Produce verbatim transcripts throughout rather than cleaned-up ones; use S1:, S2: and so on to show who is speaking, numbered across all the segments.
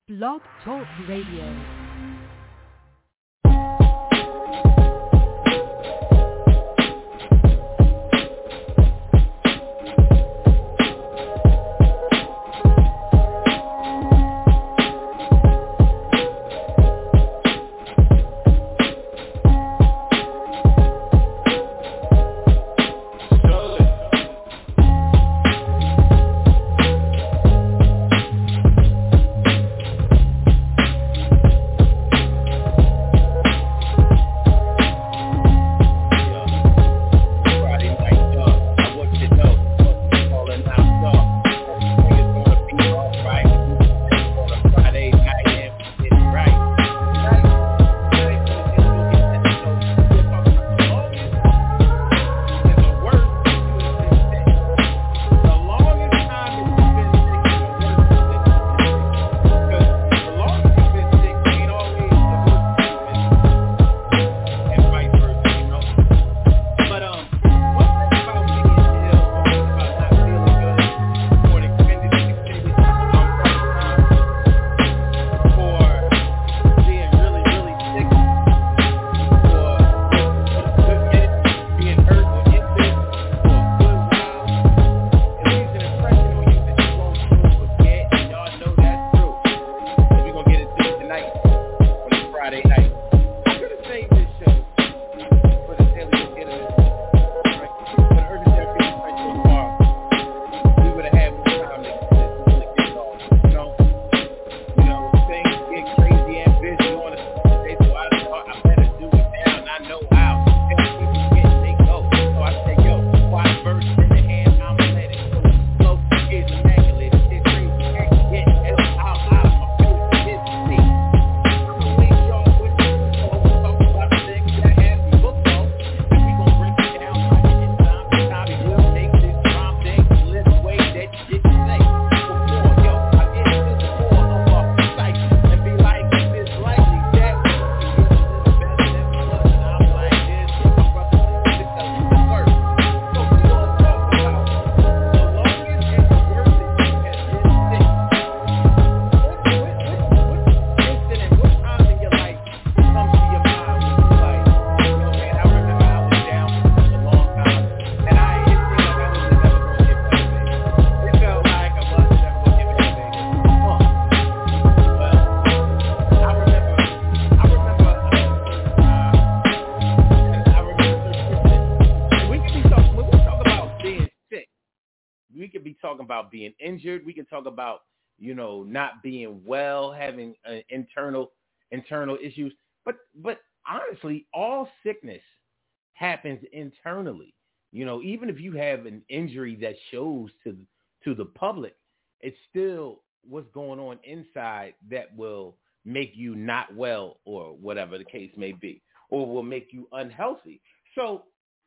S1: Blog Talk Radio.
S2: About being injured, we can talk about, you know, not being well, having uh, internal internal issues. But but honestly, all sickness happens internally. You know, even if you have an injury that shows to to the public, it's still what's going on inside that will make you not well, or whatever the case may be, or will make you unhealthy. So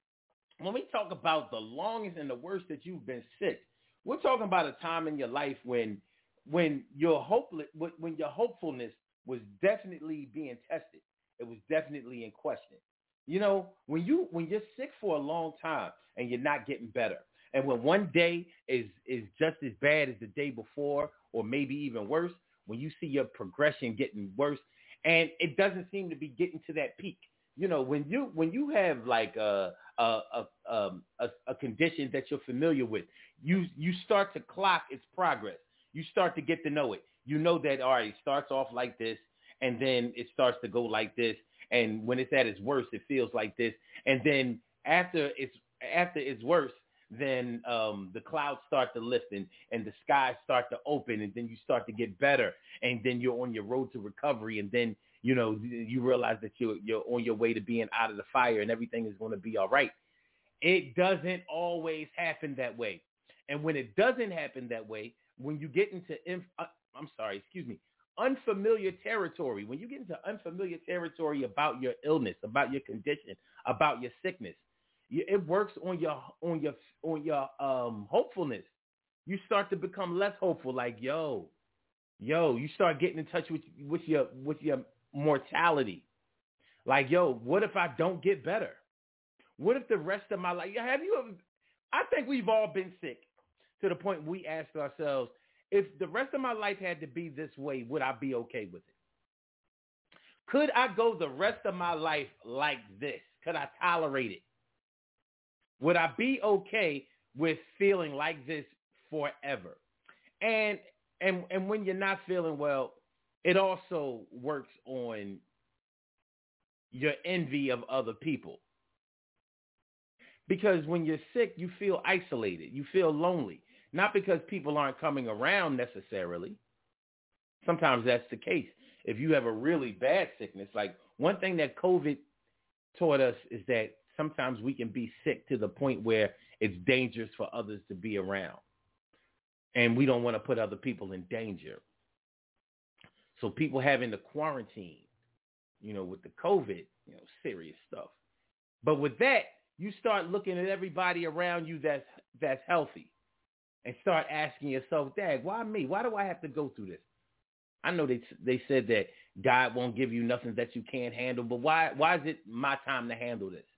S2: when we talk about the longest and the worst that you've been sick, we're talking about a time in your life when when your hopeless when your hopefulness was definitely being tested. It was definitely in question. You know, when you when you're sick for a long time and you're not getting better, and when one day is is just as bad as the day before, or maybe even worse, when you see your progression getting worse, and it doesn't seem to be getting to that peak. You know, when you when you have like a a a, um, a a condition that you're familiar with, you you start to clock its progress. You start to get to know it. You know that, all right, it starts off like this, and then it starts to go like this, and when it's at its worst, it feels like this, and then after it's after it's worse, then um, the clouds start to lift, and, and the skies start to open, and then you start to get better, and then you're on your road to recovery, and then you know, you realize that you're, you're on your way to being out of the fire and everything is going to be all right. It doesn't always happen that way. And when it doesn't happen that way, when you get into, inf- uh, I'm sorry, excuse me, unfamiliar territory, when you get into unfamiliar territory about your illness, about your condition, about your sickness, you, it works on your, on your, on your um, hopefulness. You start to become less hopeful, like, yo, yo, you start getting in touch with, with your, with your, mortality. Like, yo, what if I don't get better? What if the rest of my life, have you ever, I think we've all been sick to the point we ask ourselves, if the rest of my life had to be this way, would I be okay with it? Could I go the rest of my life like this? Could I tolerate it? Would I be okay with feeling like this forever? And and and when you're not feeling well, it also works on your envy of other people. Because when you're sick, you feel isolated. You feel lonely. Not because people aren't coming around necessarily. Sometimes that's the case. If you have a really bad sickness, like one thing that COVID taught us is that sometimes we can be sick to the point where it's dangerous for others to be around. And we don't want to put other people in danger. So people having to quarantine, you know, with the COVID, you know, serious stuff. But with that, you start looking at everybody around you that's that's healthy and start asking yourself, Dad, why me? Why do I have to go through this? I know they they said that God won't give you nothing that you can't handle, but why why is it my time to handle this?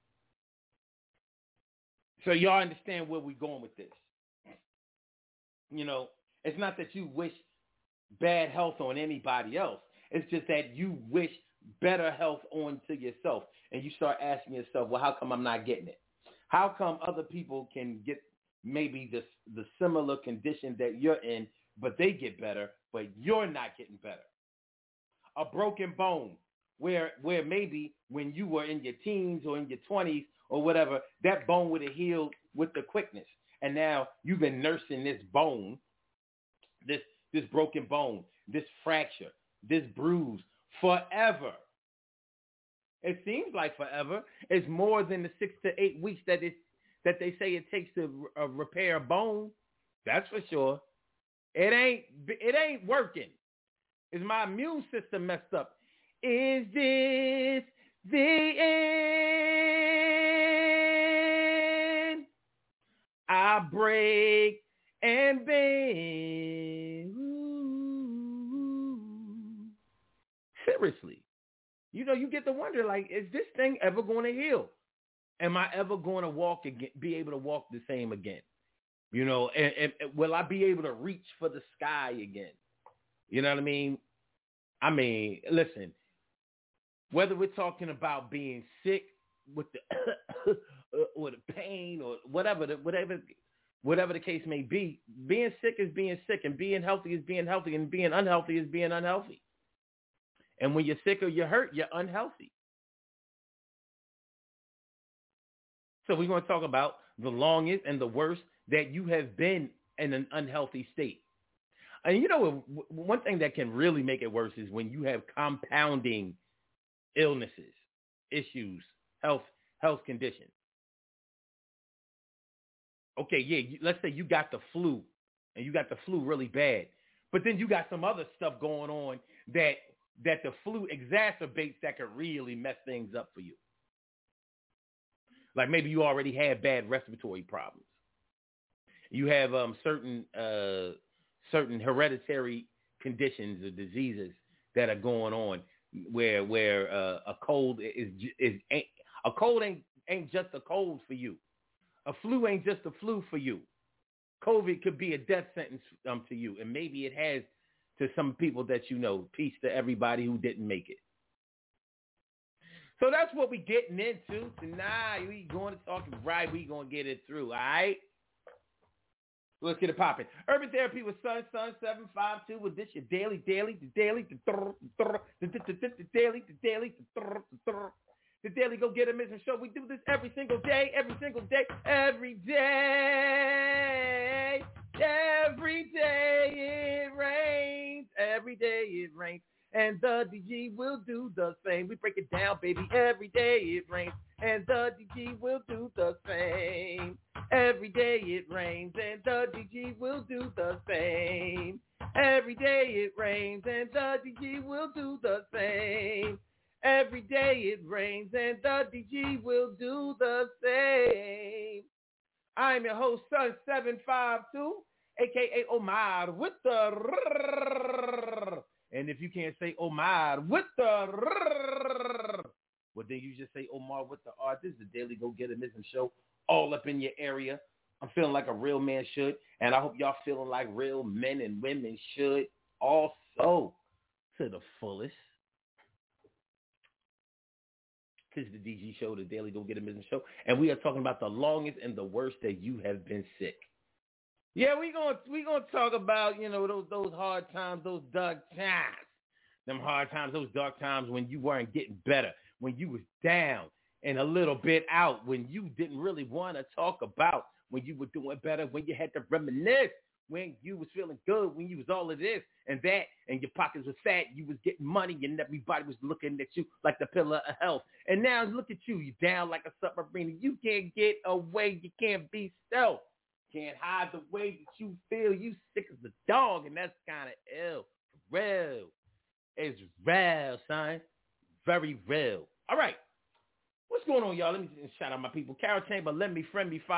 S2: So y'all understand where we're going with this. You know, it's not that you wish bad health on anybody else. It's just that you wish better health on to yourself. And you start asking yourself, well, how come I'm not getting it? How come other people can get maybe the, the similar condition that you're in, but they get better, but you're not getting better? A broken bone where where maybe when you were in your teens or in your twenties or whatever, that bone would have healed with the quickness. And now you've been nursing this bone, this this broken bone, this fracture, this bruise forever. It seems like forever. It's more than the six to eight weeks that it that they say it takes to uh, repair a bone. That's for sure. It ain't it ain't working. Is my immune system messed up? Is this the end? I break and bend. Ooh. Seriously. You know, you get to wonder, like, is this thing ever going to heal? Am I ever going to walk again, be able to walk the same again? You know, and, and, and will I be able to reach for the sky again? You know what I mean? I mean, listen, whether we're talking about being sick with the or the pain or whatever, the, whatever, whatever the case may be, being sick is being sick, and being healthy is being healthy, and being unhealthy is being unhealthy. And when you're sick or you're hurt, you're unhealthy. So we're going to talk about the longest and the worst that you have been in an unhealthy state. And you know, one thing that can really make it worse is when you have compounding illnesses, issues, health, health conditions. Okay, yeah, let's say you got the flu and you got the flu really bad, but then you got some other stuff going on that that the flu exacerbates that could really mess things up for you. Like maybe you already had bad respiratory problems. You have um, certain uh, certain hereditary conditions or diseases that are going on where where uh, a cold is is ain't, a cold ain't ain't just a cold for you. A flu ain't just a flu for you. COVID could be a death sentence um, to you, and maybe it has to some people that you know. Peace to everybody who didn't make it. So that's what we getting into tonight. We going to talk right. We going to get it through, all right? Let's get it popping. Urban Therapy with Sun, Sun seven five two. With this your daily, daily, the daily, the daily, the daily, the daily Go Get a Mission Show. We do this every single day, every single day, every day. Every day it rains. Every day it rains. And the D G will do the same. We break it down, baby. Every day it rains. And the D G will do the same. Every day it rains. And the D G will do the same. Every day it rains. And the D G will do the same. Every day it rains. And the D G will do the same. I'm your host, Sun seven five two, a k a. Omar, with the... And if you can't say Omar with the... Well, then you just say Omar with the R. This is the Daily Go Get a Missing Show, all up in your area, I'm feeling like a real man should, and I hope y'all feeling like real men and women should also to the fullest. This is the D G Show, the Daily Go Get a Business Show, and we are talking about the longest and the worst that you have been sick. Yeah, we gonna we gonna talk about, you know, those those hard times, those dark times, them hard times, those dark times when you weren't getting better, when you was down and a little bit out, when you didn't really want to talk about, when you were doing better, when you had to reminisce, when you was feeling good, when you was all of this and that, and your pockets was fat, you was getting money, and everybody was looking at you like the pillar of health. And now look at you, you down like a submarine. You can't get away. You can't be stealth. Can't hide the way that you feel. You sick as a dog, and that's kind of ill. Real. It's real, son. Very real. All right. What's going on, y'all? Let me shout out my people. Carol Chamber, Let Me Friend Me,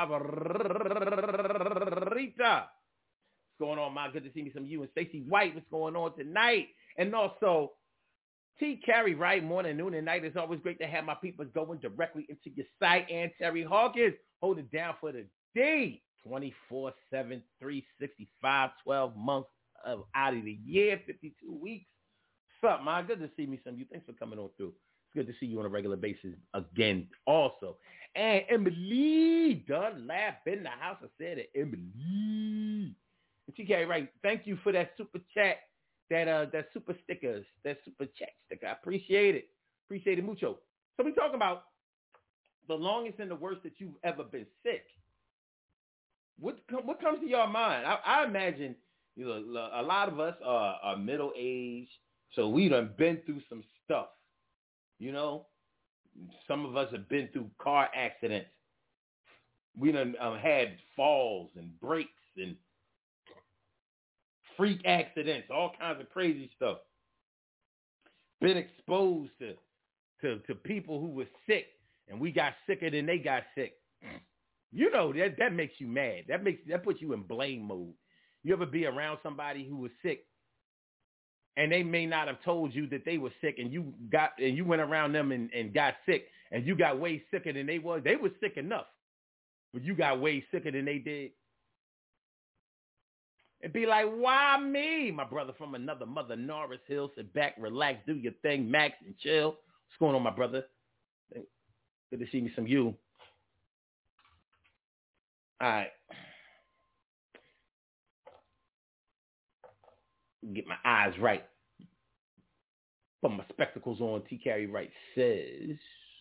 S2: Favorita. What's going on, Ma? Good to see me some you and Stacey White. What's going on tonight? And also, T. Carey, right? Morning, noon, and night. It's always great to have my people going directly into your site. And Terry Hawkins, hold it down for the day. twenty-four seven, three sixty-five, twelve months of out of the year, fifty-two weeks. What's up, Ma? Good to see me some you. Thanks for coming on through. It's good to see you on a regular basis again also. And Emily Dunlap in the house. I said it, Emily. And T K, right, thank you for that super chat, that uh, that super stickers, that super chat sticker. I appreciate it. Appreciate it mucho. So we talking about the longest and the worst that you've ever been sick. What what comes to your mind? I, I imagine, you know, a lot of us are, are middle aged, so we done been through some stuff. You know, some of us have been through car accidents. We done um, had falls and breaks and freak accidents, all kinds of crazy stuff. Been exposed to, to, to people who were sick, and we got sicker than they got sick. You know, that, that makes you mad. That makes that puts you in blame mode. You ever be around somebody who was sick, and they may not have told you that they were sick, and you got and you went around them and, and got sick, and you got way sicker than they was. They were sick enough, but you got way sicker than they did. And be like, why me? My brother from another mother, Norris Hill. Sit back, relax, do your thing, Max, and chill. What's going on, my brother? Good to see me some you. All right. Get my eyes right. Put my spectacles on. T. Carey Wright says,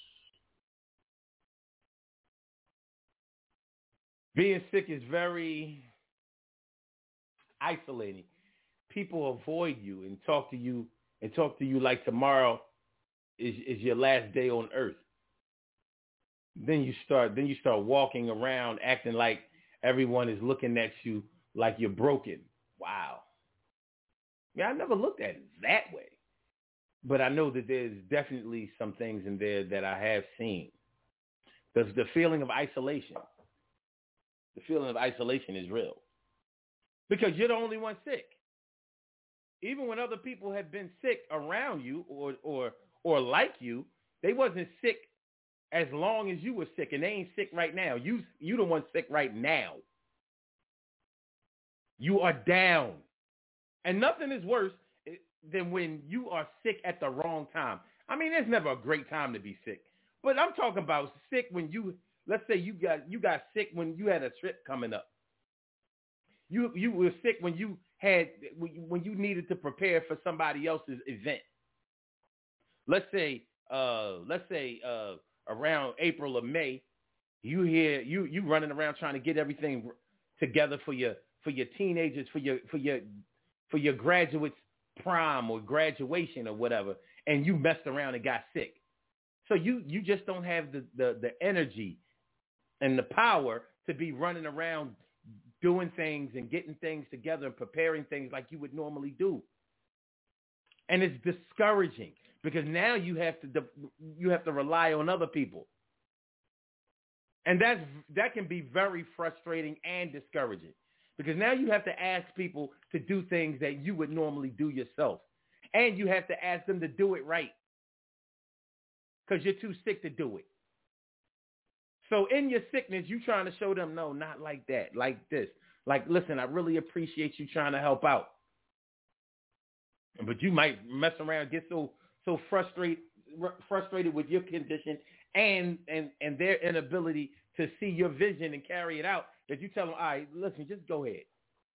S2: being sick is very isolating. People avoid you and talk to you and talk to you like tomorrow is, is your last day on earth. Then you start then you start walking around acting like everyone is looking at you like you're broken. Wow. Yeah, I never looked at it that way. But I know that there's definitely some things in there that I have seen. The, the feeling of isolation. The feeling of isolation is real. Because you're the only one sick. Even when other people have been sick around you or or or like you, they wasn't sick as long as you were sick, and they ain't sick right now. You you the one sick right now. You are down. And nothing is worse than when you are sick at the wrong time. I mean, it's never a great time to be sick. But I'm talking about sick when you, let's say you got you got sick when you had a trip coming up. You you were sick when you had when you needed to prepare for somebody else's event. Let's say uh, let's say uh, around April or May, you hear you you running around trying to get everything together for your for your teenagers, for your for your for your graduates' prom or graduation or whatever, and you messed around and got sick. So you you just don't have the the, the energy and the power to be running around doing things and getting things together and preparing things like you would normally do. And it's discouraging because now you have to you have to rely on other people. And that's that can be very frustrating and discouraging because now you have to ask people to do things that you would normally do yourself. And you have to ask them to do it right because you're too sick to do it. So in your sickness, you trying to show them, no, not like that, like this. Like, listen, I really appreciate you trying to help out. But you might mess around, get so so frustrated frustrated with your condition and and and their inability to see your vision and carry it out that you tell them, all right, listen, just go ahead.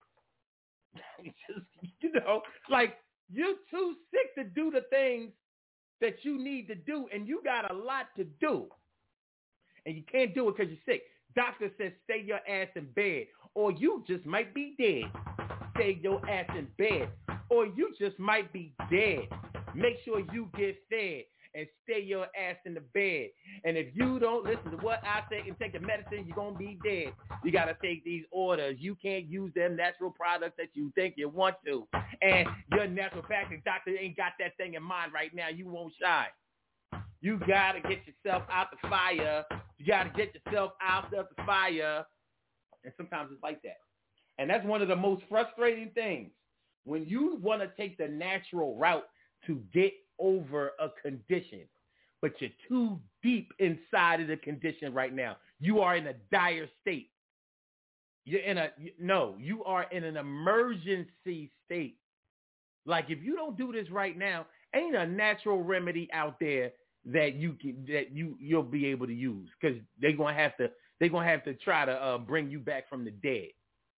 S2: Just, you know, like you're too sick to do the things that you need to do, and you got a lot to do, and you can't do it because you're sick. Doctor says stay your ass in bed, or you just might be dead. Stay your ass in bed, or you just might be dead. Make sure you get fed and stay your ass in the bed. And if you don't listen to what I say and take the medicine, you're going to be dead. You got to take these orders. You can't use them natural products that you think you want to. And your naturopathic doctor ain't got that thing in mind right now. You won't shine. You got to get yourself out the fire. You got to get yourself out of the fire. And sometimes it's like that. And that's one of the most frustrating things. When you want to take the natural route to get over a condition, but you're too deep inside of the condition right now. You are in a dire state. You're in a, no, you are in an emergency state. Like if you don't do this right now, ain't a natural remedy out there that you can, that you, you'll be able to use, because they're going to have to, they're going to have to try to uh, bring you back from the dead.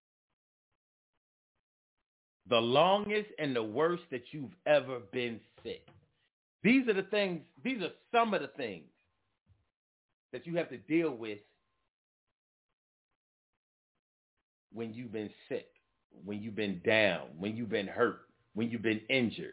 S2: The longest and the worst that you've ever been sick. These are the things, these are some of the things that you have to deal with when you've been sick, when you've been down, when you've been hurt, when you've been injured.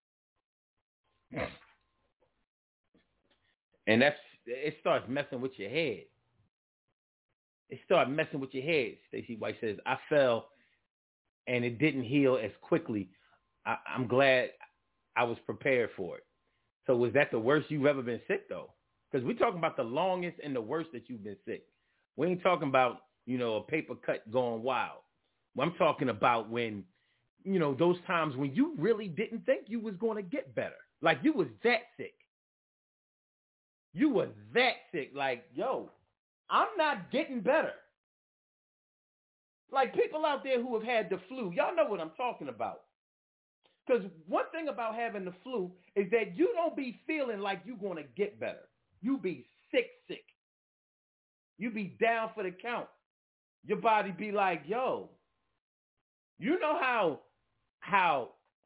S2: And that's, it starts messing with your head. It starts messing with your head. Stacey White says, I fell and it didn't heal as quickly. I, I'm glad I was prepared for it. So was that the worst you've ever been sick, though? Because we're talking about the longest and the worst that you've been sick. We ain't talking about, you know, a paper cut going wild. I'm talking about when, you know, those times when you really didn't think you was going to get better. Like you was that sick. You were that sick. Like, yo, I'm not getting better. Like people out there who have had the flu, y'all know what I'm talking about. Because one thing about having the flu is that you don't be feeling like you're going to get better. You be sick, sick. You be down for the count. Your body be like, yo, you know how, how,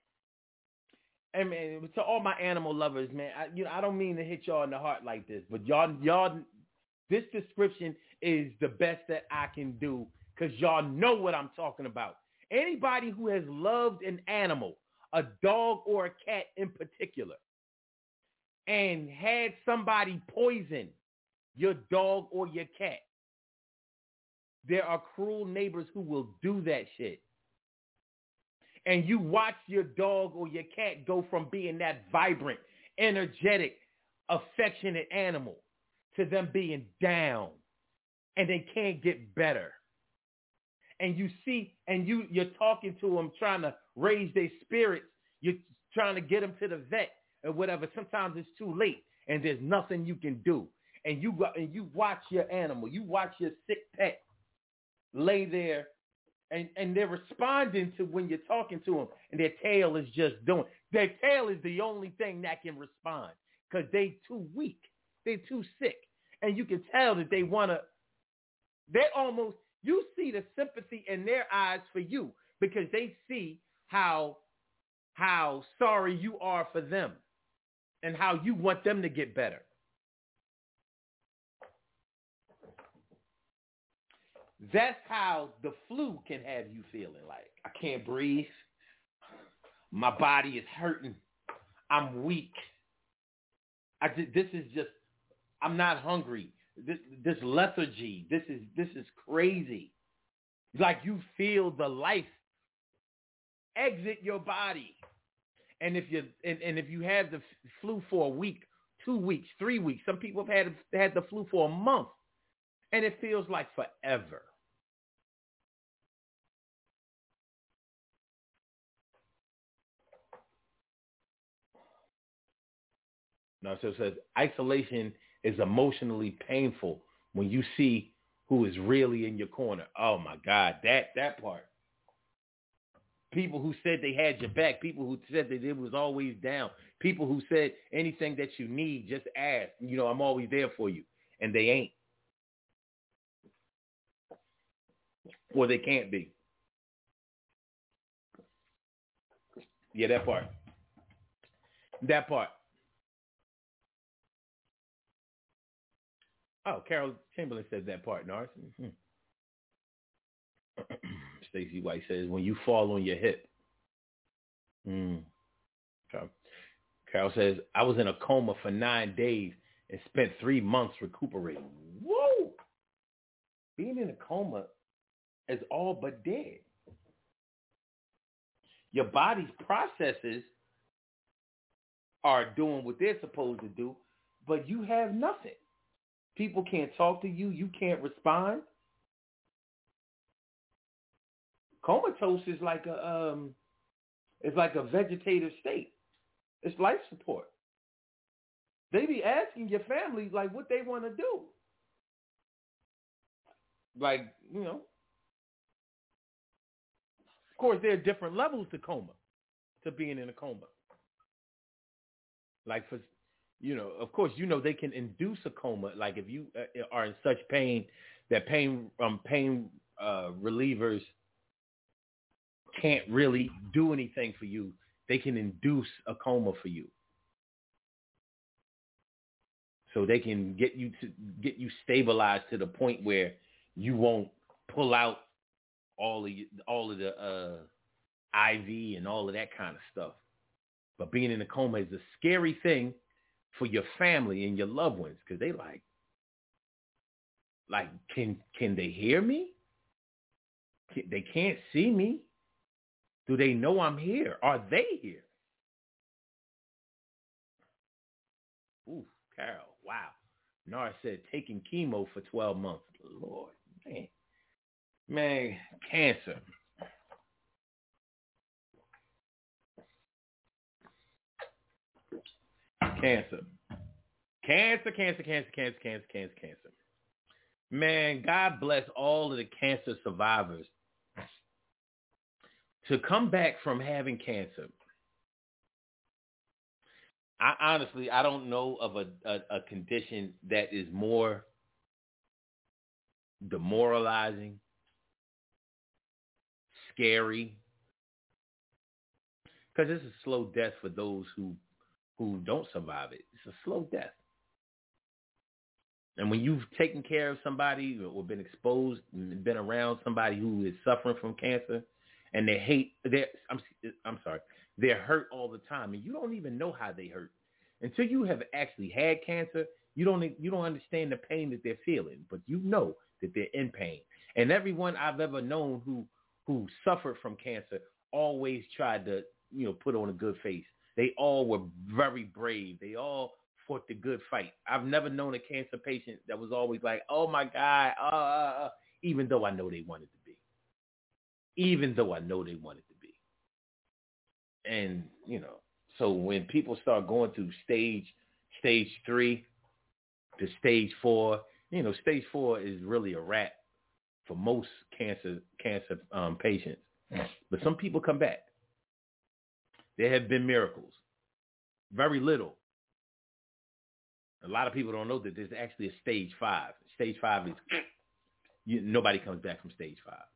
S2: I mean, to all my animal lovers, man, I, you know, I don't mean to hit y'all in the heart like this, but y'all, y'all, this description is the best that I can do because y'all know what I'm talking about. Anybody who has loved an animal, a dog or a cat in particular, and had somebody poison your dog or your cat, there are cruel neighbors who will do that shit. And you watch your dog or your cat go from being that vibrant, energetic, affectionate animal to them being down and they can't get better. And you see, and you, you're talking to them, trying to raise their spirits. You're trying to get them to the vet or whatever. Sometimes it's too late and there's nothing you can do. And you go, and you watch your animal, you watch your sick pet lay there, and, and they're responding to when you're talking to them, and their tail is just doing. Their tail is the only thing that can respond because they too weak. They're too sick. And you can tell that they want to, they're almost, you see the sympathy in their eyes for you because they see how, how sorry you are for them and how you want them to get better. That's how the flu can have you feeling like, I can't breathe. My body is hurting. I'm weak. I just, this is just, I'm not hungry. This, this lethargy, this is, this is crazy. Like you feel the life exit your body. And if you, and, and if you have the flu for a week, two weeks, three weeks, some people have had, had the flu for a month and it feels like forever. No, so it says isolation is emotionally painful when you see who is really in your corner. Oh my God, that that part. People who said they had your back, people who said that it was always down, people who said anything that you need, just ask. You know, I'm always there for you. And they ain't. Or they can't be. Yeah, that part. That part. Oh, Carol Chamberlain said that part, Nars. Mm-hmm. Stacey White says, when you fall on your hip. Mm. Okay. Carol says, I was in a coma for nine days and spent three months recuperating. Whoa! Being in a coma is all but dead. Your body's processes are doing what they're supposed to do, but you have nothing. People can't talk to you. You can't respond. Comatose is like a um, it's like a vegetative state. It's life support. They be asking your family like what they want to do. Like, you know, of course there are different levels to coma, to being in a coma. Like for, you know, of course, you know they can induce a coma. Like if you uh, are in such pain that pain um pain uh, relievers can't really do anything for you, they can induce a coma for you. So they can get you to get you stabilized to the point where you won't pull out all of you, all of the uh, I V and all of that kind of stuff. But being in a coma is a scary thing for your family and your loved ones because they like, like, can can they hear me? Can, they can't see me. Do they know I'm here? Are they here? Ooh, Carol, wow. Nara said taking chemo for twelve months. Lord, man. Man, cancer. Cancer. Cancer, cancer, cancer, cancer, cancer, cancer, cancer. Man, God bless all of the cancer survivors. To come back from having cancer, I honestly, I don't know of a, a, a condition that is more demoralizing, scary, because it's a slow death for those who who don't survive it. It's a slow death. And when you've taken care of somebody or been exposed and been around somebody who is suffering from cancer and they hate, they I'm, I'm sorry, they're hurt all the time and you don't even know how they hurt. Until you have actually had cancer, you don't you don't understand the pain that they're feeling, but you know that they're in pain. And everyone I've ever known who who suffered from cancer always tried to, you know, put on a good face. They all were very brave. They all fought the good fight. I've never known a cancer patient that was always like, oh, my God, uh, uh, uh, even though I know they wanted to be. Even though I know they wanted to be. And, you know, so when people start going through stage, stage three to stage four, you know, stage four is really a wrap for most cancer cancer um, patients. But some people come back. There have been miracles. Very little. A lot of people don't know that there's actually a stage five. Stage five is you, nobody comes back from stage five.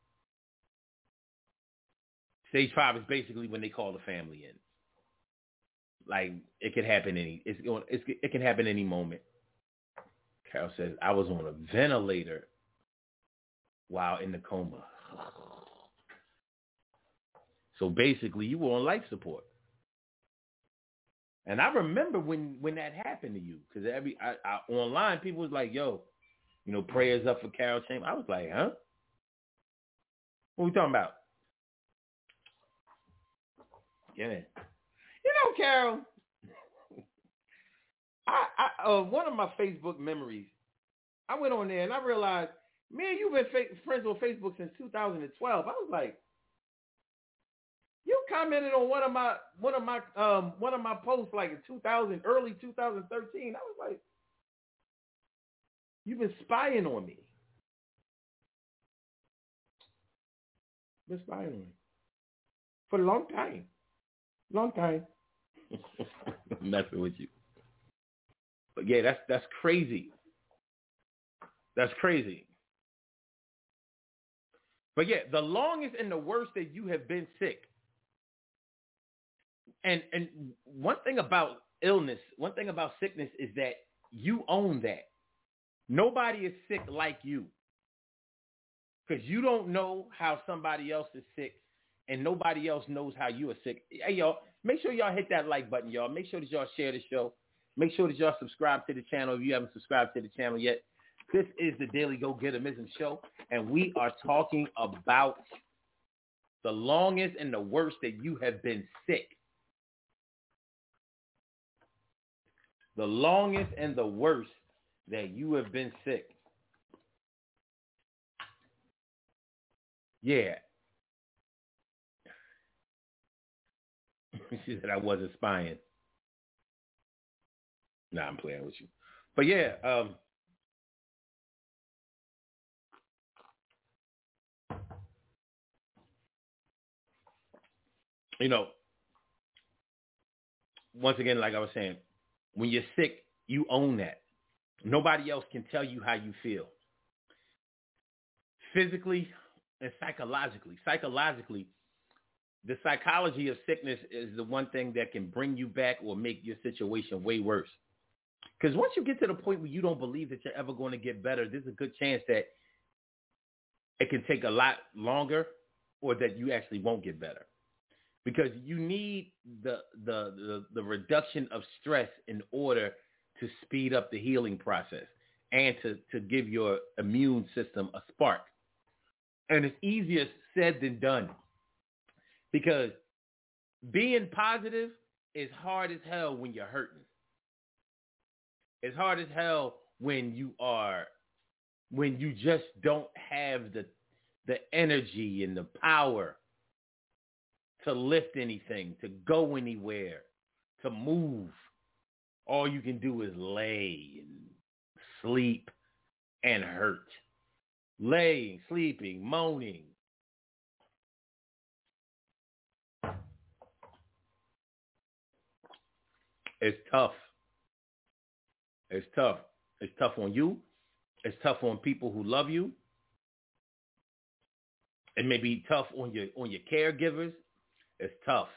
S2: Stage five is basically when they call the family in. Like it could happen any. It's, it's it can happen any moment. Carol says I was on a ventilator while in the coma. So basically, you were on life support. And I remember when, when that happened to you, because every I, I, online people was like, "Yo, you know, prayers up for Carol Chamberlain." I was like, "Huh? What are we talking about?" Yeah, you know, Carol. I, I uh, one of my Facebook memories. I went on there and I realized, man, you've been fa- friends on Facebook since two thousand twelve. I was like, you commented on one of my one of my um one of my posts like in two thousand, early two thousand thirteen. I was like, You've been spying on me. Been spying on me for a long time. Long time. Messing with you. But yeah, that's that's crazy. That's crazy. But yeah, the longest and the worst that you have been sick. And and one thing about illness, one thing about sickness is that you own that. Nobody is sick like you. Because you don't know how somebody else is sick, and nobody else knows how you are sick. Hey, y'all, make sure y'all hit that like button, y'all. Make sure that y'all share the show. Make sure that y'all subscribe to the channel if you haven't subscribed to the channel yet. This is the Daily Go-Getterism Show, and we are talking about the longest and the worst that you have been sick. The longest and the worst that you have been sick. Yeah. She said I wasn't spying. Nah, I'm playing with you. But yeah, um, you know, once again, like I was saying, when you're sick, you own that. Nobody else can tell you how you feel. Physically and psychologically. Psychologically, the psychology of sickness is the one thing that can bring you back or make your situation way worse. Because once you get to the point where you don't believe that you're ever going to get better, there's a good chance that it can take a lot longer or that you actually won't get better. Because you need the the the, the reduction of stress in order to speed up the healing process and to, to give your immune system a spark. And it's easier said than done. Because being positive is hard as hell when you're hurting. It's hard as hell when you are, when you just don't have the the energy and the power to lift anything, to go anywhere, to move. All you can do is lay and sleep and hurt. Laying, sleeping, moaning. It's tough. It's tough. It's tough on you. It's tough on people who love you. It may be tough on your on your caregivers. It's tough.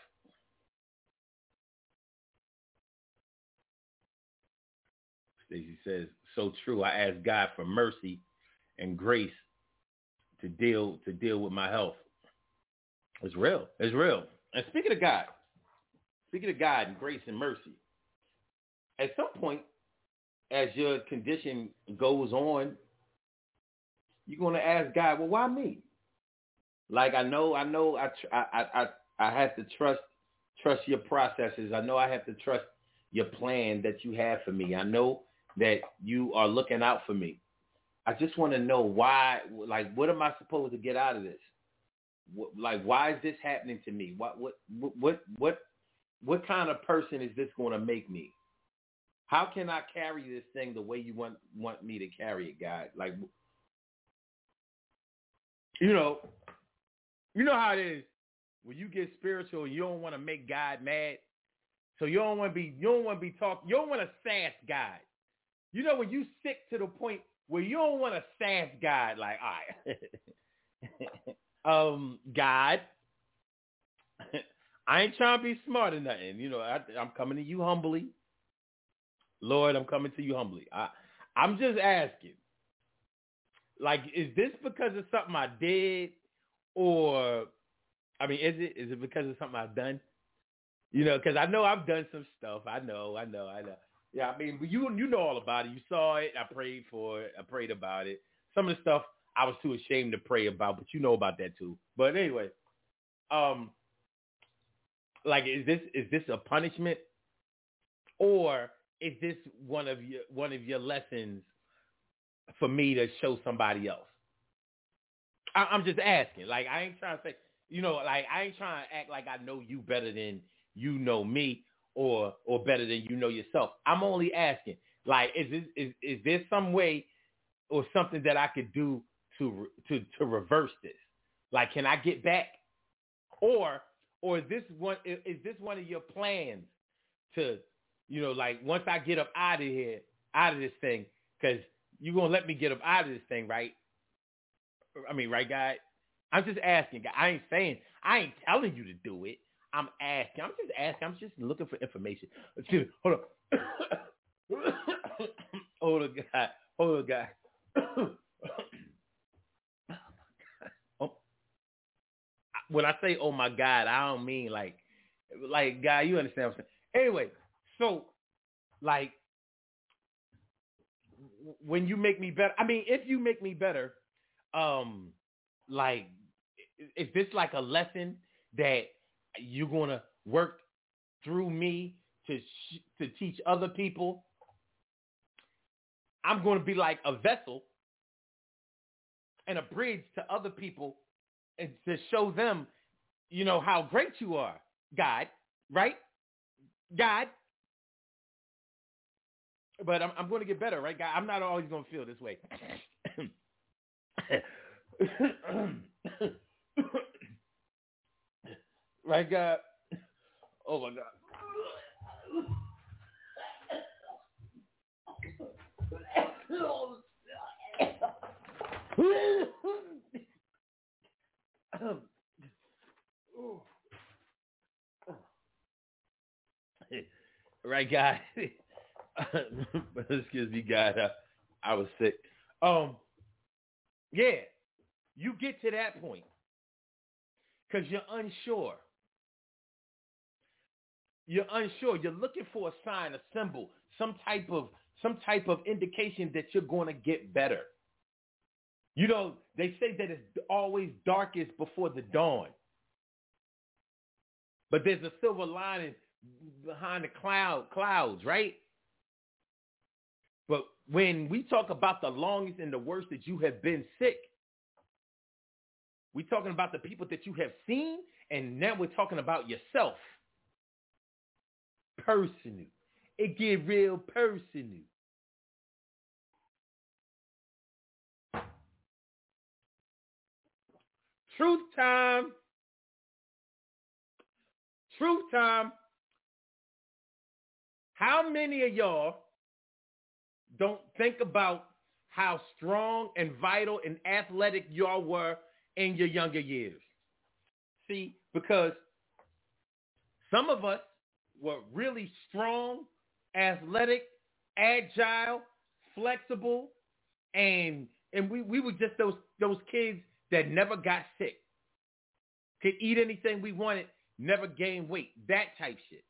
S2: Stacey says, so true. I ask God for mercy and grace to deal to deal with my health. It's real. It's real. And speaking of God, speaking of God and grace and mercy, at some point, as your condition goes on, you're going to ask God, well, why me? Like, I know, I know, I, I, I, I have to trust, trust your processes. I know I have to trust your plan that you have for me. I know that you are looking out for me. I just want to know why, like, what am I supposed to get out of this? What, like, why is this happening to me? What, what, what, what, what kind of person is this going to make me? How can I carry this thing the way you want want me to carry it, God? Like, you know, you know how it is when you get spiritual. You don't want to make God mad, so you don't want to be. You don't want to be talk. You don't want to sass God. You know when you sick to the point where you don't want to sass God. Like, all right, um, God, I ain't trying to be smart or nothing. You know, I, I'm coming to you humbly. Lord, I'm coming to you humbly. I, I'm just asking, like, is this because of something I did, or, I mean, is it is it because of something I've done? You know, because I know I've done some stuff. I know, I know, I know. Yeah, I mean, you you know all about it. You saw it. I prayed for it. I prayed about it. Some of the stuff I was too ashamed to pray about, but you know about that too. But anyway, um, like, is this is this a punishment, or is this one of your one of your lessons for me to show somebody else? I, I'm just asking. Like, I ain't trying to say, you know, like, I ain't trying to act like I know you better than you know me, or or better than you know yourself. I'm only asking. Like, is this is is there some way or something that I could do to to to reverse this? Like, can I get back? Or or is this one is, is this one of your plans to, you know, like once I get up out of here, out of this thing, because you're gonna let me get up out of this thing, right? I mean, right, guy? I'm just asking. I ain't saying, I ain't telling you to do it. I'm asking. I'm just asking. I'm just looking for information. Excuse me. Hold on. Hold on, guy. Hold on, guy. Oh. When I say, oh my God, I don't mean like, like, guy, you understand what I'm saying? Anyway, so, like, when you make me better, I mean, if you make me better, um, like, is this like a lesson that you're going to work through me to sh- to teach other people? I'm going to be like a vessel and a bridge to other people and to show them, you know, how great you are, God, right? God. But I'm, I'm going to get better, right, God? I'm not always going to feel this way. Right, God? Oh, my God. Right, guys. Excuse me, God. I, I was sick. Um, yeah, you get to that point because you're unsure. You're unsure. You're looking for a sign, a symbol, some type of some type of indication that you're going to get better. You know, they say that it's always darkest before the dawn. But there's a silver lining behind the cloud clouds, right? But when we talk about the longest and the worst that you have been sick, we're talking about the people that you have seen, and now we're talking about yourself. Personal. It get real personal. Truth time. Truth time. How many of y'all don't think about how strong and vital and athletic y'all were in your younger years? See, because some of us were really strong, athletic, agile, flexible, and and we, we were just those those kids that never got sick. Could eat anything we wanted, never gained weight, that type shit.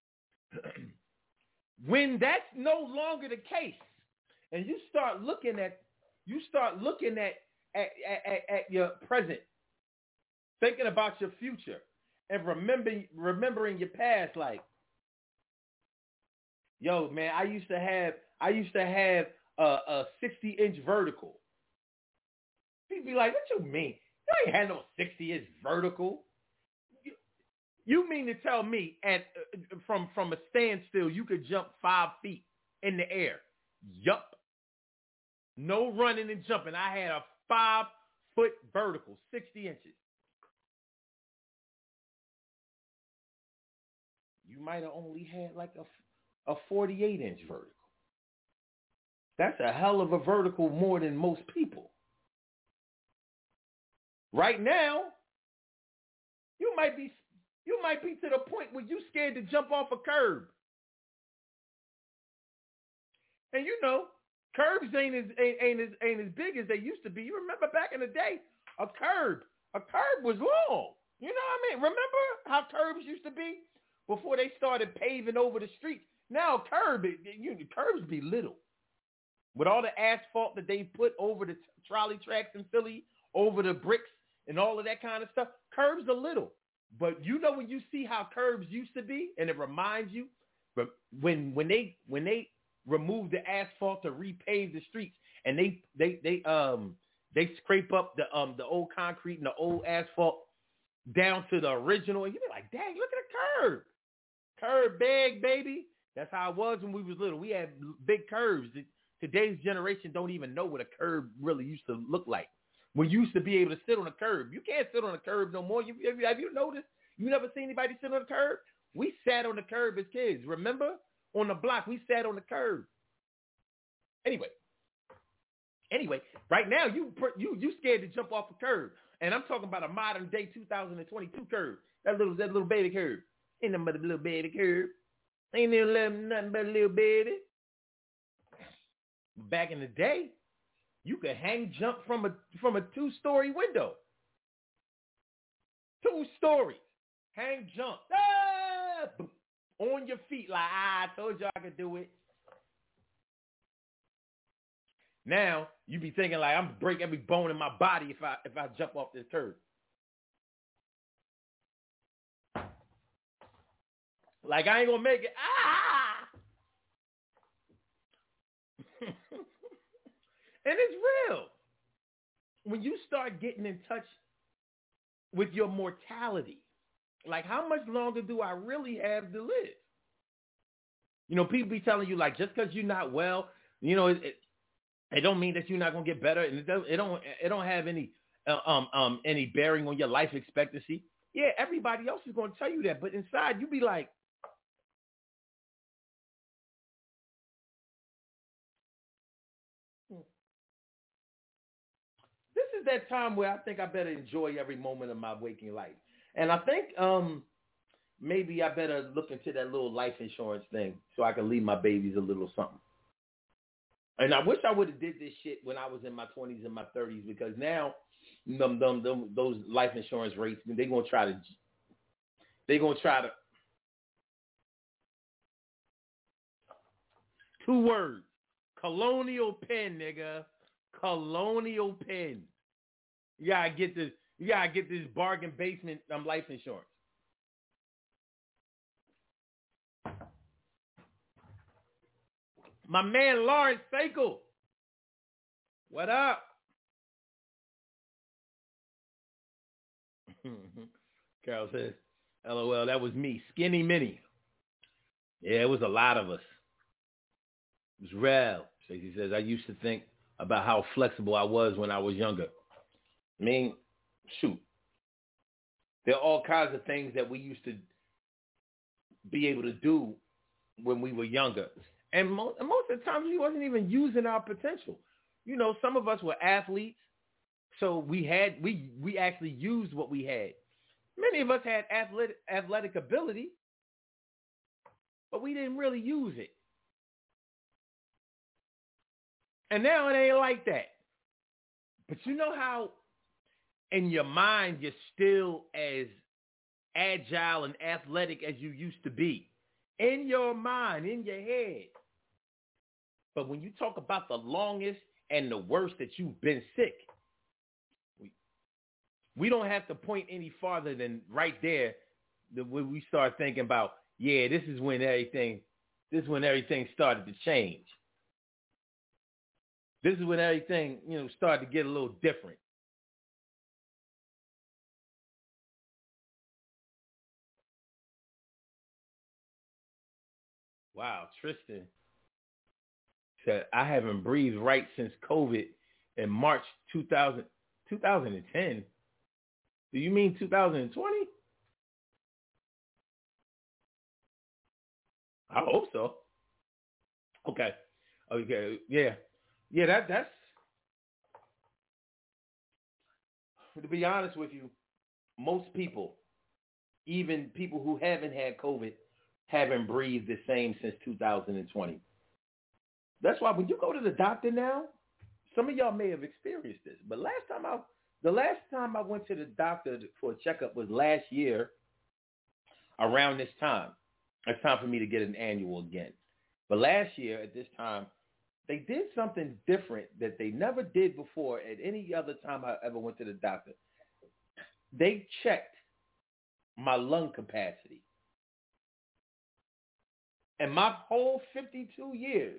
S2: When that's no longer the case, and you start looking at you start looking at at, at, at your present, thinking about your future, and remembering remembering your past, like, yo, man, I used to have I used to have a, a sixty inch vertical. People be like, what you mean? You ain't had no sixty inch vertical. You, you mean to tell me at uh, from from a standstill you could jump five feet in the air? Yup. No running and jumping. I had a five foot vertical, sixty inches. You might have only had like a, a forty-eight inch vertical. That's a hell of a vertical more than most people. Right now, you might be you might be to the point where you scared to jump off a curb. And you know, curbs ain't as ain't, ain't as ain't as big as they used to be. You remember back in the day, a curb, a curb was long. You know what I mean? Remember how curbs used to be before they started paving over the streets? Now curb, you curbs be little. With all the asphalt that they put over the t- trolley tracks in Philly, over the bricks and all of that kind of stuff, curbs are little. But you know when you see how curbs used to be, and it reminds you, but when when they when they remove the asphalt to repave the streets, and they they they um they scrape up the um the old concrete and the old asphalt down to the original, and you be like, dang, look at the curb, curb big, baby. That's how it was when we was little. We had big curbs. today's generation don't even know what a curb really used to look like. We used to be able to sit on a curb. You can't sit on a curb no more. You, have, you, have you noticed? You never seen anybody sit on a curb? We sat on the curb as kids. Remember? On the block, we sat on the curb. Anyway. Anyway, right now, you you you scared to jump off a curb. And I'm talking about a modern day two thousand twenty-two curb. That little that little baby curb. Ain't nothing but a little baby curb. Ain't nothing but a little baby. Back in the day, you could hang jump from a from a two-story window. Two stories. Hang jump. Ah! On your feet like, ah, I told you I could do it. Now, you be thinking like, I'm break every bone in my body if I if I jump off this curb. Like, I ain't going to make it. Ah! And it's real. When you start getting in touch with your mortality, like, how much longer do I really have to live? You know, people be telling you, like, just because you're not well, you know, it, it, it don't mean that you're not going to get better. And it, does, it don't it don't have any uh, um um any bearing on your life expectancy. Yeah, everybody else is going to tell you that. But inside, you be like, this is that time where I think I better enjoy every moment of my waking life. And I think um, maybe I better look into that little life insurance thing so I can leave my babies a little something. And I wish I would have did this shit when I was in my twenties and my thirties, because now them, them, them, those life insurance rates, they're going to try to, they're going to try to, two words, colonial pen, nigga, colonial pen. You got to get this. You gotta get this bargain basement um, life insurance. My man Lawrence Sakel. What up? Carol says, L O L, that was me. Skinny Minnie. Yeah, it was a lot of us. It was real. Stacey says, I used to think about how flexible I was when I was younger. I mean, shoot. There are all kinds of things that we used to be able to do when we were younger. And most, and most of the time, we wasn't even using our potential. You know, some of us were athletes, so we had we we actually used what we had. Many of us had athletic, athletic ability, but we didn't really use it. And now it ain't like that. But you know how in your mind, you're still as agile and athletic as you used to be. In your mind, in your head. But when you talk about the longest and the worst that you've been sick, we, we don't have to point any farther than right there when we start thinking about, yeah, this is when everything, this is when everything started to change. This is when everything, you know, started to get a little different. Wow, Tristan said, I haven't breathed right since COVID in March two thousand, twenty ten. Do you mean two thousand twenty? I hope so. Okay. Okay. Yeah. Yeah, that that's, to be honest with you, most people, even people who haven't had COVID, haven't breathed the same since two thousand twenty. That's why when you go to the doctor now, some of y'all may have experienced this, but last time I, the last time I went to the doctor for a checkup was last year around this time. It's time for me to get an annual again. But last year at this time, they did something different that they never did before at any other time I ever went to the doctor. They checked my lung capacity. And my whole fifty-two years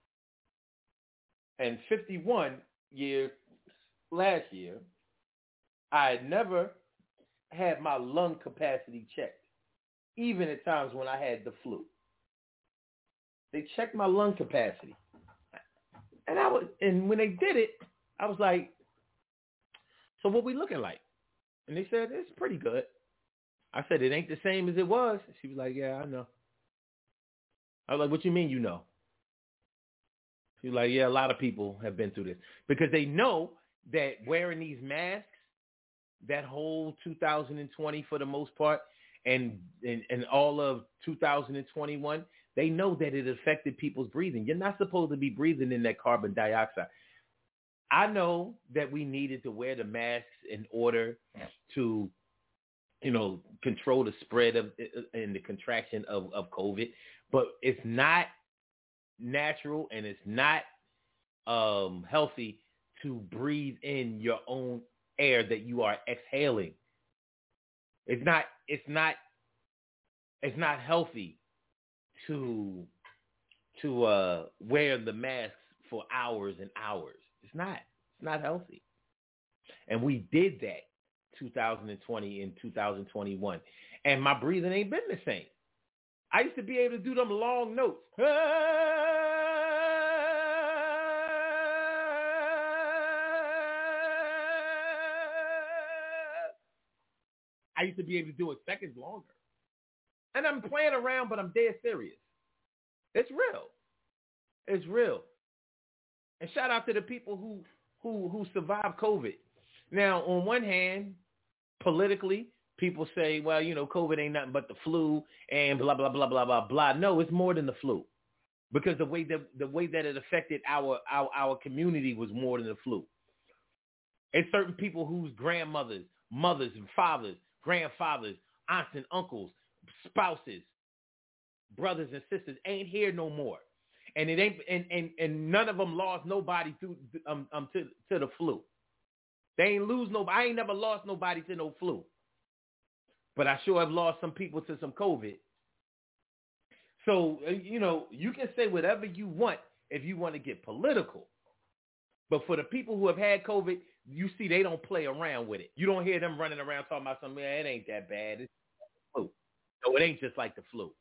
S2: and fifty-one years last year, I had never had my lung capacity checked, even at times when I had the flu. They checked my lung capacity. And I was, and when they did it, I was like, so what we looking like? And they said, it's pretty good. I said, it ain't the same as it was. She was like, yeah, I know. I was like, what you mean you know? She was like, yeah, a lot of people have been through this. Because they know that wearing these masks, that whole two thousand twenty for the most part, and, and, and all of two thousand twenty-one, they know that it affected people's breathing. You're not supposed to be breathing in that carbon dioxide. I know that we needed to wear the masks in order to, you know, control the spread of and the contraction of, of COVID, but it's not natural and it's not um, healthy to breathe in your own air that you are exhaling. It's not, it's not, it's not healthy to, to uh, wear the masks for hours and hours. It's not, it's not healthy. And we did that two thousand twenty and two thousand twenty-one. And my breathing ain't been the same. I used to be able to do them long notes. I used to be able to do it seconds longer. And I'm playing around, but I'm dead serious. It's real. It's real. And shout out to the people who who who survived COVID. Now, on one hand, politically, people say, well, you know, COVID ain't nothing but the flu and blah, blah, blah, blah, blah, blah. No, it's more than the flu. Because the way that the way that it affected our our, our community was more than the flu. It's certain people whose grandmothers, mothers and fathers, grandfathers, aunts and uncles, spouses, brothers and sisters ain't here no more. And it ain't, and, and, and none of them lost nobody through um, um to to the flu. They ain't lose nobody. I ain't never lost nobody to no flu, but I sure have lost some people to some COVID. So you know, you can say whatever you want if you want to get political, but for the people who have had COVID, you see they don't play around with it. You don't hear them running around talking about something. Man, it ain't that bad. It's the flu. No, it ain't just like the flu.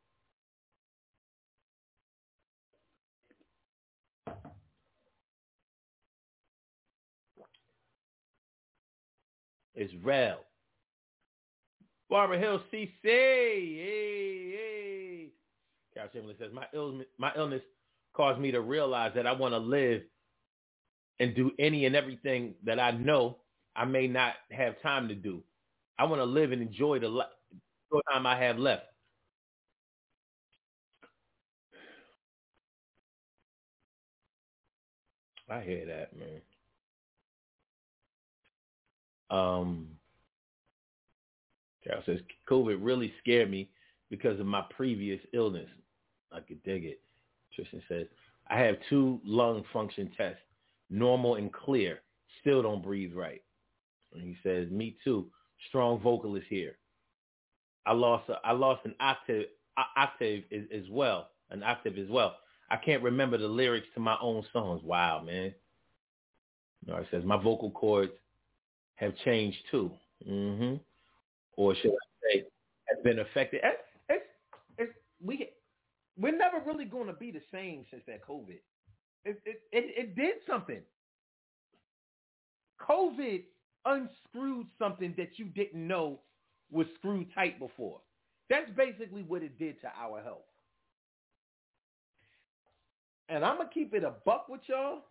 S2: It's real. Barbara Hill, C C. Hey, hey. Carol Chamberlain says, my illness, my illness caused me to realize that I want to live and do any and everything that I know I may not have time to do. I want to live and enjoy the li- time I have left. I hear that, man. Um, Carol says, COVID really scared me because of my previous illness. I could dig it. Tristan says, I have two lung function tests, normal and clear. Still don't breathe right. And he says, me too. Strong vocalist here. I lost a, I lost an octave, octave as, as well, an octave as well. I can't remember the lyrics to my own songs. Wow, man. No, it says, my vocal cords have changed too. Mm-hmm. Or should I say, have been affected. It's, it's, it's, we, we're never really going to be the same since that COVID. It, it, it, it did something. COVID unscrewed something that you didn't know was screwed tight before. That's basically what it did to our health. And I'm gonna keep it a buck with y'all.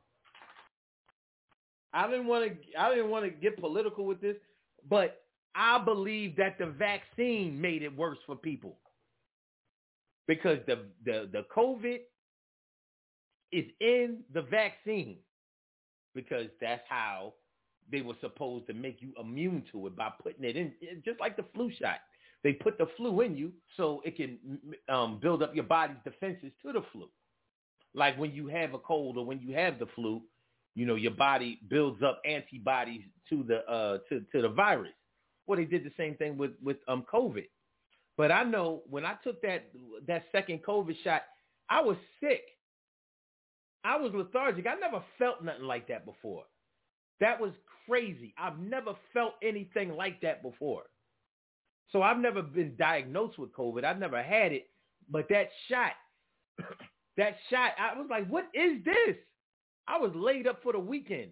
S2: I didn't want to. I didn't want to get political with this, but I believe that the vaccine made it worse for people because the the the COVID is in the vaccine because that's how they were supposed to make you immune to it by putting it in, just like the flu shot. They put the flu in you so it can um, build up your body's defenses to the flu. Like when you have a cold or when you have the flu, you know, your body builds up antibodies to the uh, to, to the virus. Well, they did the same thing with, with um, COVID. But I know when I took that that second COVID shot, I was sick. I was lethargic. I never felt nothing like that before. That was crazy. I've never felt anything like that before. So I've never been diagnosed with COVID. I've never had it. But that shot, that shot, I was like, what is this? I was laid up for the weekend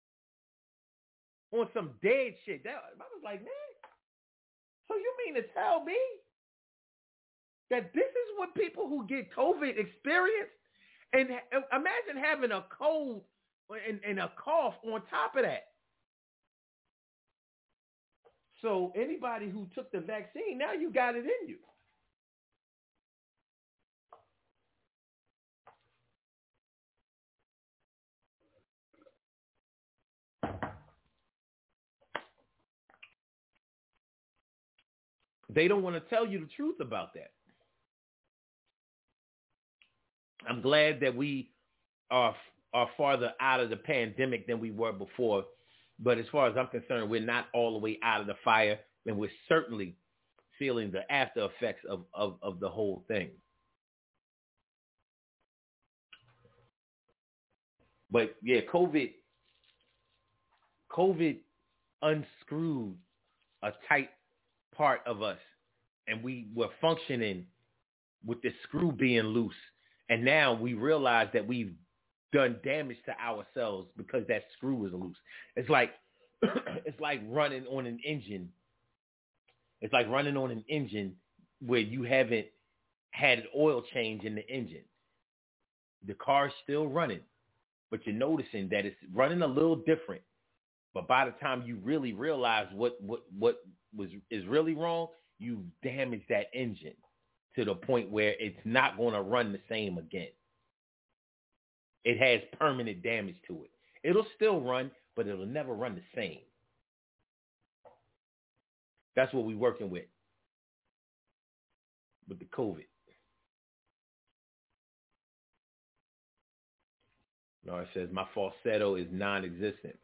S2: on some dead shit. That, I was like, man, so you mean to tell me that this is what people who get COVID experience? And imagine having a cold and, and a cough on top of that. So anybody who took the vaccine, now you got it in you. They don't want to tell you the truth about that. I'm glad that we are are farther out of the pandemic than we were before. But as far as I'm concerned, we're not all the way out of the fire, and we're certainly feeling the after effects of, of, of the whole thing. But yeah, COVID, COVID unscrewed a tight part of us, and we were functioning with the screw being loose. And now we realize that we've done damage to ourselves because that screw is loose. It's like it's like running on an engine. It's like running on an engine where you haven't had an oil change in the engine. The car's still running, but you're noticing that it's running a little different. But by the time you really realize what what what was is really wrong, you damaged that engine to the point where it's not going to run the same again. It has permanent damage to it. It'll still run, but it'll never run the same. That's what we're working with, with the COVID. No, it says my falsetto is non-existent.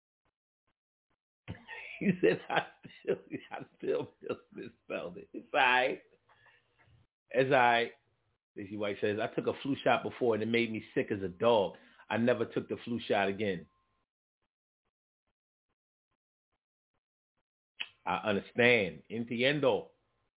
S2: He says I still, I still misspelled it. It's all right. It's all right. Stacey White says, I took a flu shot before and it made me sick as a dog. I never took the flu shot again. I understand. Entiendo.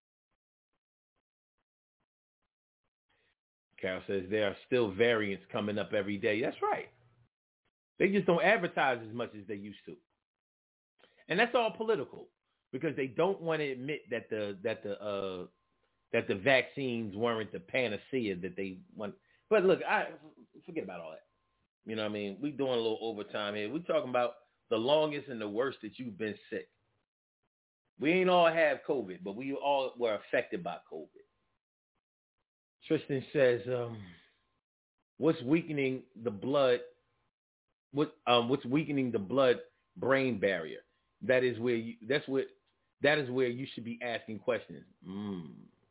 S2: Carol says, there are still variants coming up every day. That's right. They just don't advertise as much as they used to. And that's all political because they don't want to admit that the that the uh, that the vaccines weren't the panacea that they want. But look, I forget about all that. You know what I mean? We doing a little overtime here. We're talking about the longest and the worst that you've been sick. We ain't all have COVID, but we all were affected by COVID. Tristan says, um, what's weakening the blood? What um, what's weakening the blood-brain barrier? That is where you. That's what. That is where you should be asking questions. Mm.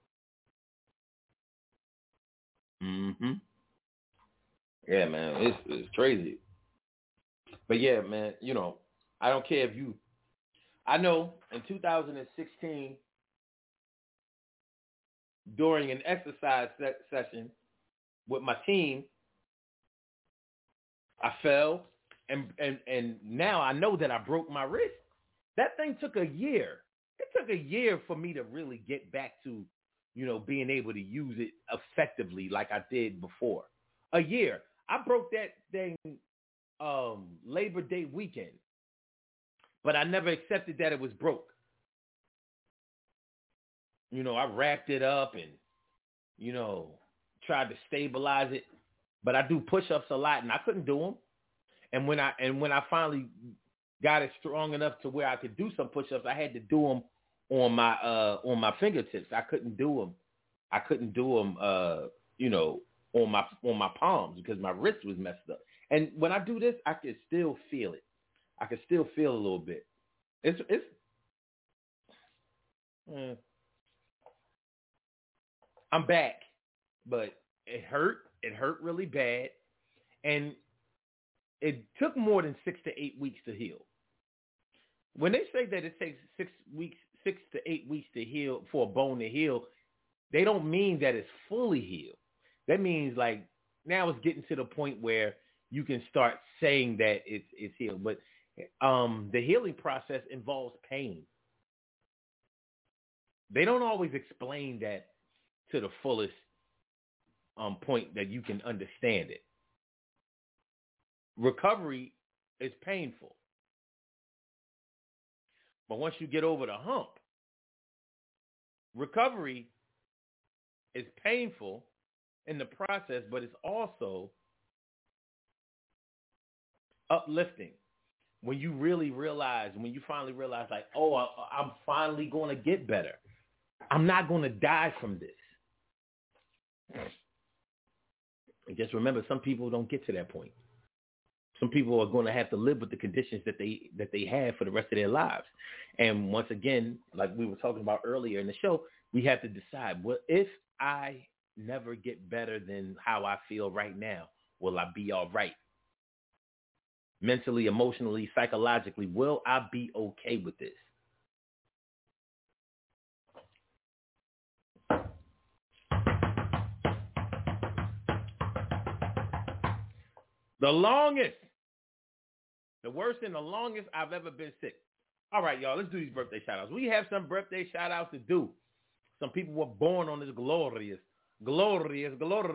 S2: Mm-hmm. Yeah, man, it's it's crazy. But yeah, man, you know, I don't care if you. I know in two thousand sixteen, during an exercise se- session with my team, I fell, and, and and now I know that I broke my wrist. That thing took a year. It took a year for me to really get back to, you know, being able to use it effectively like I did before. A year. I broke that thing um, Labor Day weekend, but I never accepted that it was broke. You know, I wrapped it up and, you know, tried to stabilize it, but I do push-ups a lot, and I couldn't do them. And when I and when I finally got it strong enough to where I could do some push-ups, I had to do them on my uh, on my fingertips. I couldn't do them. I couldn't do them, uh, you know, on my on my palms because my wrist was messed up. And when I do this, I can still feel it. I can still feel a little bit. It's it's. Eh. I'm back, but it hurt. It hurt really bad, and it took more than six to eight weeks to heal. When they say that it takes six weeks, six to eight weeks to heal for a bone to heal, they don't mean that it's fully healed. That means like now it's getting to the point where you can start saying that it's it's healed. But um, the healing process involves pain. They don't always explain that to the fullest um, point that you can understand it. recovery is painful. But once you get over the hump, recovery is painful in the process, but it's also uplifting. When you really realize, when you finally realize, like, oh, I, I'm finally going to get better. I'm not going to die from this. And just remember, some people don't get to that point. Some people are going to have to live with the conditions that they that they have for the rest of their lives. And once again, like we were talking about earlier in the show, we have to decide, well, if I never get better than how I feel right now, will I be all right? Mentally, emotionally, psychologically, will I be okay with this? The longest, the worst and the longest I've ever been sick. All right, y'all, let's do these birthday shout-outs. We have some birthday shout-outs to do. Some people were born on this glorious, glorious,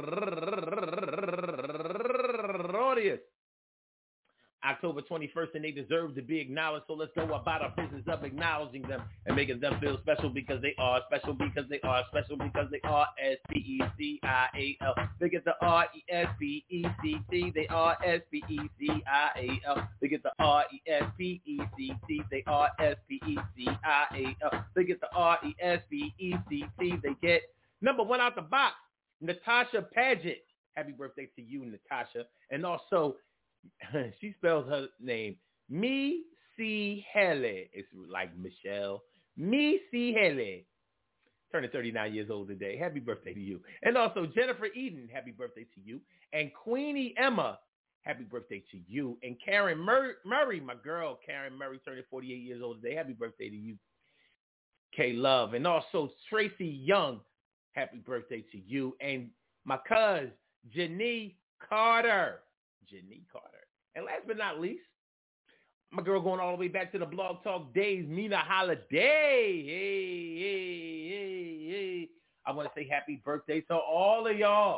S2: glorious October twenty-first, and they deserve to be acknowledged. So let's go about our business of acknowledging them and making them feel special because they are special, because they are special, because they are S P E C I A L. They get the R E S P E C T. They are S P E C I A L. They get the R E S P E C T. They are S P E C I A L. They get the R E S P E C T. They get number one out the box, Natasha Paget. Happy birthday to you, Natasha. And also, she spells her name Mi Si Hele. It's like Michelle. Mi Si Hele. Turning thirty-nine years old today. Happy birthday to you. And also Jennifer Eden. Happy birthday to you. And Queenie Emma. Happy birthday to you. And Karen Mur- Murray, my girl, Karen Murray, turning forty-eight years old today. Happy birthday to you, K Love. And also Tracy Young. Happy birthday to you. And my cousin, Janie Carter. Janie Carter. And last but not least, my girl going all the way back to the Blog Talk days, Mina Holiday. Hey, hey, hey, hey. I want to say happy birthday to all of y'all.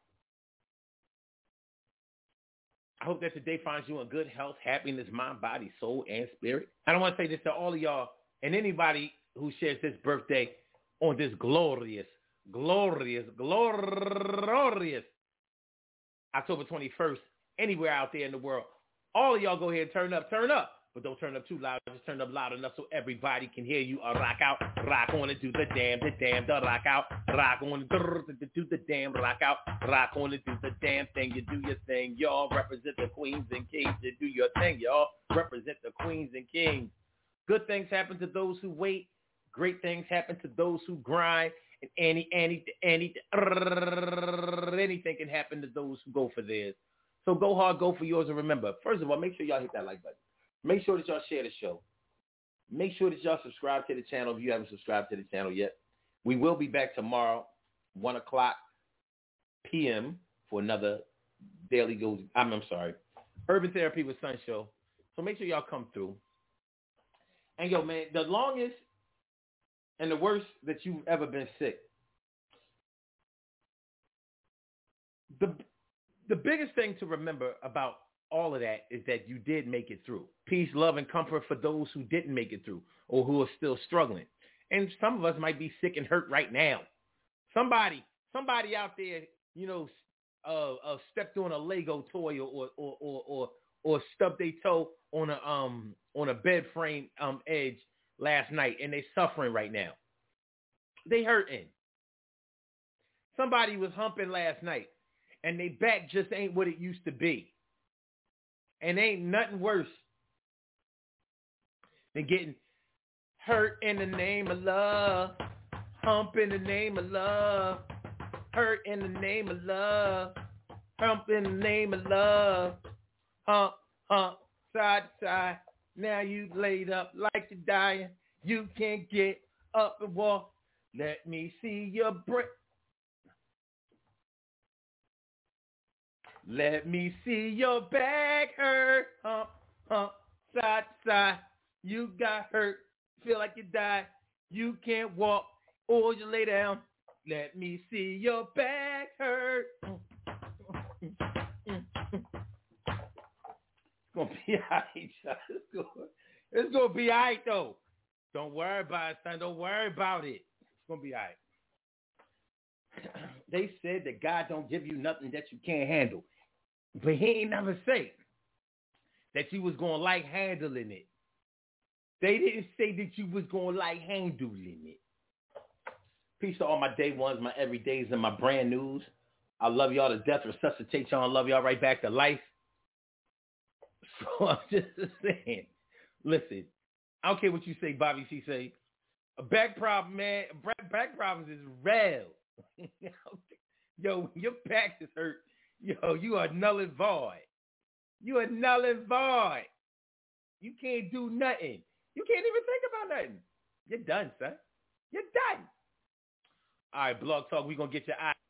S2: I hope that today finds you in good health, happiness, mind, body, soul, and spirit. And I want to say this to all of y'all and anybody who shares this birthday on this glorious, glorious, glorious October twenty-first, anywhere out there in the world. All of y'all go ahead and turn up, turn up. But don't turn up too loud. Just turn up loud enough so everybody can hear you. Uh, rock out, rock on and do the damn, the damn, the rock out. Rock on and do the damn, rock out. Rock on and do the damn thing. You do your thing, y'all. Represent the queens and kings. You do your thing, y'all. Represent the queens and kings. Good things happen to those who wait. Great things happen to those who grind. And any, any, any, anything can happen to those who go for theirs. So go hard, go for yours. And remember, first of all, make sure y'all hit that like button. Make sure that y'all share the show. Make sure that y'all subscribe to the channel if you haven't subscribed to the channel yet. We will be back tomorrow, one o'clock p.m. for another Daily Goes, I'm, I'm sorry, Urban Therapy with Sun show. So make sure y'all come through. And yo, man, the longest and the worst that you've ever been sick. The the biggest thing to remember about all of that is that you did make it through. Peace, love, and comfort for those who didn't make it through or who are still struggling. And some of us might be sick and hurt right now. Somebody, somebody out there, you know, uh, uh, stepped on a Lego toy or or or or, or stubbed their toe on a um on a bed frame um edge last night, and they suffering right now. They hurting. Somebody was humping last night, and their back just ain't what it used to be. And ain't nothing worse than getting hurt in the name of love, hump in the name of love, hurt in the name of love, hump in the name of love, hump, hump, side to side. Now you laid up like you're dying. You can't get up and walk. Let me see your breath. Let me see your back hurt, hump, hump, side to side. You got hurt, feel like you died. You can't walk or you lay down. Let me see your back hurt. be all right, son. It's gonna, it's gonna be all right, though. Don't worry about it, son. Don't worry about it. It's gonna be all right. They said that God don't give you nothing that you can't handle. But he ain't never say that you was gonna like handling it. They didn't say that you was gonna like handling it. Peace to all my day ones, my everydays, and my brand news. I love y'all to death, resuscitate y'all, and love y'all right back to life. So I'm just saying, listen, I don't care what you say, Bobby C. say. A back problem, man, back, back problems is real. Yo, when your back is hurt, yo, you are null and void. You are null and void. You can't do nothing. You can't even think about nothing. You're done, son. You're done. All right, Blog Talk, we're going to get your eye.